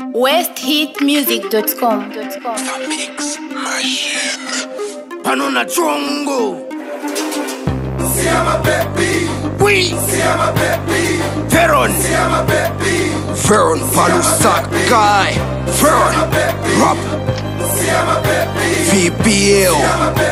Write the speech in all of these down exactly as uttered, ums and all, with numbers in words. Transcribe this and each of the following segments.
west hit music dot com. Mix Machine. Panona Chongo. Siama baby. Oui. Siama baby. Veron. Siama baby. Veron Palusak Guy. Veron. Rap. Siama baby. V P L.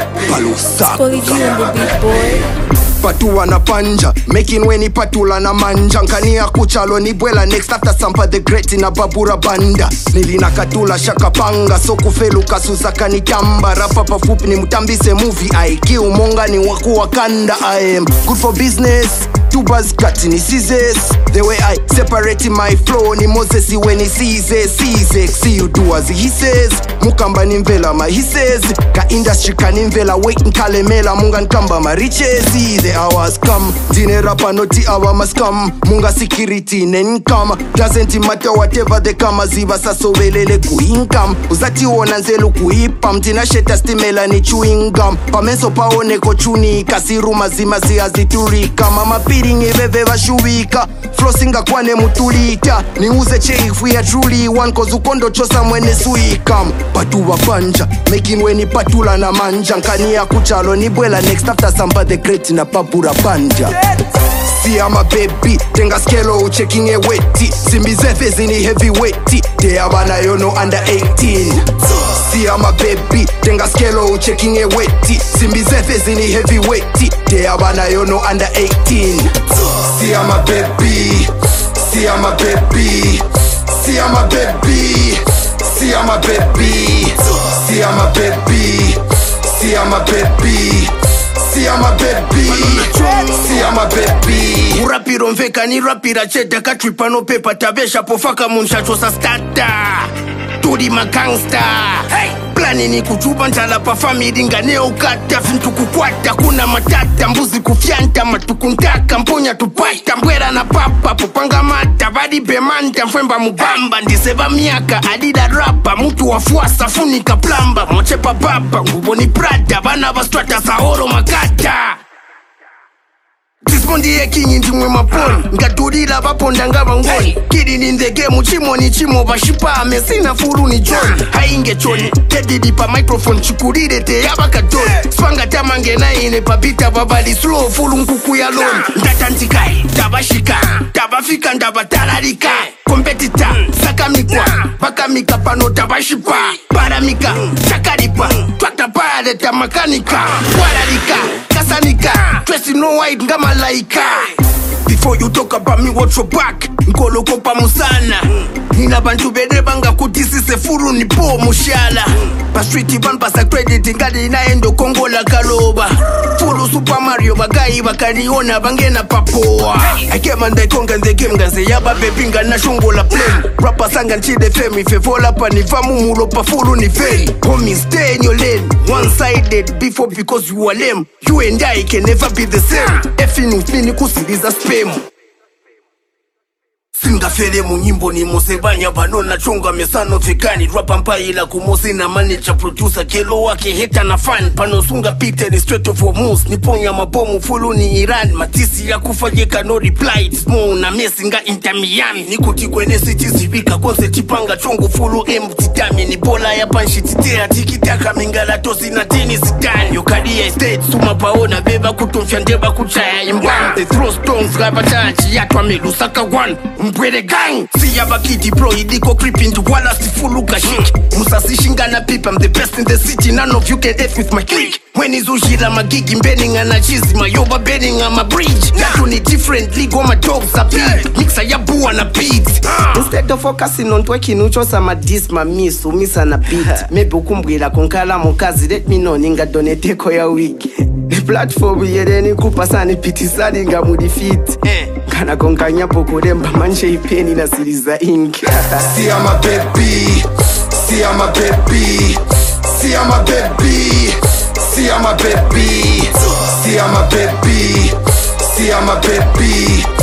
Palusak Solid you on the beat, boy. Patua na panja, making weni patula na manja. Nkania kuchalo ni bwela next after Sampa the Great na Babura Banda. Nilina katula shaka panga, so kufelu kasuza kanitamba. Rapa pafupi ni mutambise movie, I Q monga ni waku wakanda. I am good for business, two bars cut ni scissors. The way I separate my flow ni Moses when he sees it, sees it. See you do as he says, mukamba ni mvela ma he says. Ka industry ka ni mvela wait nkalemela munga nkamba ma riches. See the hours come, dine rapa noti awa must come. Munga security nencome, doesn't matter whatever they come. Aziva saso velele ku income, uzati wona nzelu ku hipa. Mtina sheta stimela ni chewing gum. Pamenso paone ko chuni, kasiru mazima si aziturika. Mama piring eveve vashuwika, flossinga kwane mutulita. Ni uze cheifu ya truly one, cause ukondo chosa mwene suikam. Patu wapanja, making weni patula na manja. Nkania kuchalo ni bwela next after Sampa the Great na Babura Banda. Siama baby, tenga skelo uchecking e weti. Simbi zefe zini heavyweighty, te abana yono under eighteen. Siama baby, tenga skelo uchecking e weti. Simbi zefe zini heavyweighty, te abana yono under eighteen. Siama baby. Siama baby. Siama baby. Siama baby. Siama baby. Siama baby. Siama baby. Siama baby. Urapiro mveka ni rapira cheta katripa no pepa tabesha pofaka munshacho sa starta. Turi makangsta. Hey! Plani ni kuchuba ntala pa family ngane ukata. Fintu kukwata kuna matata. Mbuzi kufyanta matukuntaka. Mponya tupata mbwera na papa. Pupanga mata badi bemanta. Mfemba mubamba ndiseba miaka. Adida rapa mutu wafuasa funika plamba. Mochepa baba ngubo ni prada. Bana bastrata saoro makata. Dispondi ye kinyi ndimwe maponi. Ngadurila baponda ngaba ngoni. Kidi ni ndege muchimo ni chimo bashipa. Mesina furu ni John. Hainge choni Kedidi pa microphone chikuride te yabaka doni. Spanga tamange na ine pabita babali slow fulu nkuku ya loni. Ndatantikai, tabashika, tabafika ndabatalarika. Kompetita, sakamikwa, bakamika pano tabashipa. Paramika, chakaripa, twakta pade tamakanika. Wararika, kasanika, dressing no white ngama laika. Before you talk about me, watch your back. Nkolo kopa musana. Nina bantu bede banga kutisi se furu ni po mushala. Pa street ban pasa credit ngadi na endo Kongo la kaloba. Furu Super Mario bagai bakaniona bangena papoa. I came and I conquered the game ganze yaba bebinga na shungo la plane. Rapper sanga nchide femi fevola pa ni famu mulo pa furu ni fail. Homie stay in your lane, one sided before because you are lame. You and I can never be the same. Effing with me ni kusiliza spam. Singa fele munyimbo ni mosebanya banona chonga mesano fikani. Rapa mpaila kumosi na manager producer kelo wake heta na fan. Pano sunga pite ni straight of Hormuz. Niponya mabomu fulu ni Iran. Matisi ya kufajeka no reply. Smo na mesinga Inter Miami. Nikuti kwene city zibika konse chipanga chongo fulu empty dami. Ni bola ya panshi titea tikitaka mingala tosi na tini zidani. Yokadi ya state suma paona beba kutumfya ndeba kuchaya imbang. They throw stones gaba chachi yatwa melusaka one. Mbwede gang, siya bakiti bro, idiko creeping to wala sifuluka shik. Musasi shingana pipa, I'm the best in the city, none of you can F with my clique. When is ushira magigi mbening ana cheese, mayoba bending on my bridge. That one is different, ligo my dogs are beat. Mixa ya bua na beat. Instead of focusing on twerking, ucho sama dis ma miss, umisa na beat. Maybe ukumbwila kunkala mukazi, let me know ninga donate ko ya wiki. The platform yedeni kupasani pitisani nga mudifit. Kana konkanya poko demba manche ipeni na siliza inki. Siama baby. Siama baby. Siama baby. Siama baby. Siama baby. Siama baby.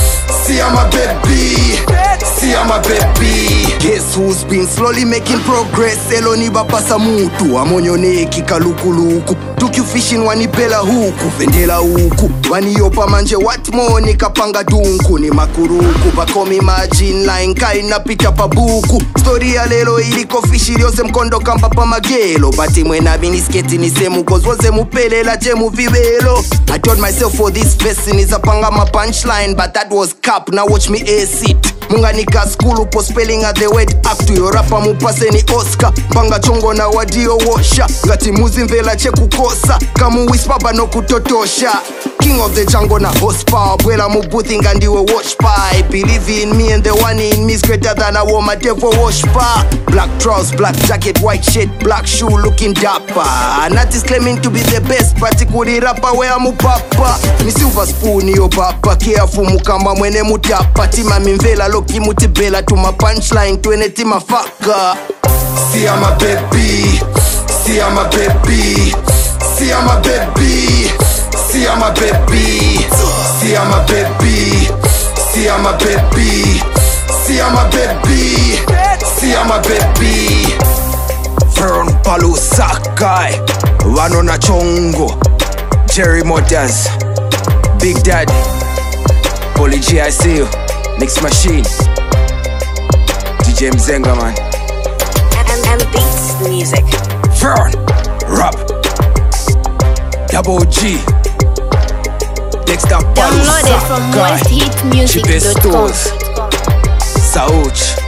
see I'm a baby, see I'm a baby. Guess who's been slowly making progress? Eloni bapasa mutu amonyoneki kalukuluku took you fishing wanipela huku vendela huku waniopa manje what more nikapanga dunku ni makuruku bakomi margin line kaina pita pabuku story ya lelo iliko fishi lyose mkondo kamba pa magelo bati mwena binisketi ni semu cause waze mupelela jemu vibelo. I told myself for this verse nizapanga ma punchline but that was cap. Now watch me ace it munganika school upo spelling at the word act yo rapa mupase ni Oscar mbanga chongo na wadio washa ngati muzi mvela cheku kosa kamu whisper bano kutotosha king of the jungle na horsepower bwela mubuthi ngandiwe watch pie believe in me and the one in me is greater than a woman devil wash pa black trousers black jacket white shirt black shoe looking dapper an artist claiming to be the best particularly rapper where mupapa ni silver spoon yo papa careful mukamba mwene mutapa tima mimvela loki mutibela tuma punchline twene tima faka. See I'm a baby, see I'm a baby, see I'm a baby, see I'm a baby, see I'm a baby, see I'm a baby, see I'm a baby, see I'm a baby. Fern Palu Sakai Wanona Chongo Jerry Motors Big Daddy Poly G I see you Next Machine D J Mzenga man M M Beats music. Fern Rap Double G Dexter Palu Download it from Sakai west hit music dot com. Sauch